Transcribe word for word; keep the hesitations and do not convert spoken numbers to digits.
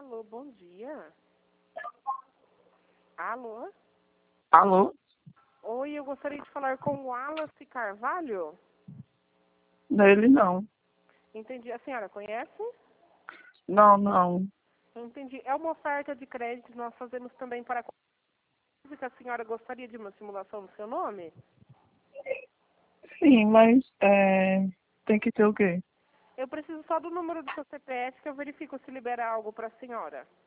Alô, bom dia. Alô? Alô? Oi, eu gostaria de falar com o Wallace Carvalho. Nele não. Entendi. A senhora conhece? Não, não. Entendi. É uma oferta de crédito que nós fazemos também para que a senhora gostaria de uma simulação do seu nome? Sim, mas é, tem que ter o quê? Eu preciso só do número do seu C P F que eu verifico se libera algo para a senhora.